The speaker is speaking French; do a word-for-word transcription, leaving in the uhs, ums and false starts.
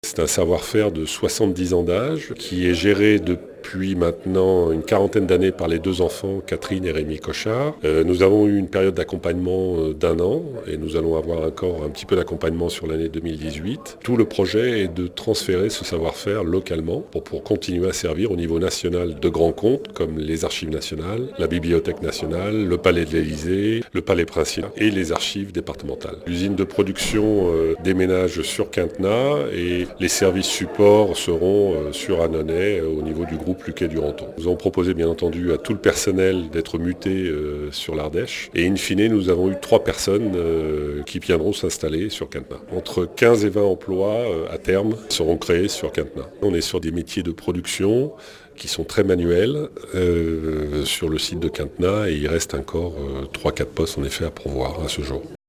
C'est un savoir-faire de soixante-dix ans d'âge qui est géré depuis maintenant une quarantaine d'années par les deux enfants, Catherine et Rémi Cochard. Euh, nous avons eu une période d'accompagnement euh, d'un an et nous allons avoir encore un petit peu d'accompagnement sur l'année deux mille dix-huit. Tout le projet est de transférer ce savoir-faire localement pour, pour continuer à servir au niveau national de grands comptes comme les Archives nationales, la Bibliothèque nationale, le Palais de l'Élysée, le Palais principal et les archives départementales. L'usine de production euh, déménage sur Quintenat et les services supports seront euh, sur Annonay euh, au niveau du groupe Luquet-Duranton. Nous avons proposé bien entendu à tout le personnel d'être muté euh, sur l'Ardèche et in fine nous avons eu trois personnes euh, qui viendront s'installer sur Quintenat. Entre quinze et vingt emplois euh, à terme seront créés sur Quintenat. On est sur des métiers de production qui sont très manuels euh, sur le site de Quintenat et il reste encore euh, trois quatre postes en effet à pourvoir à ce jour.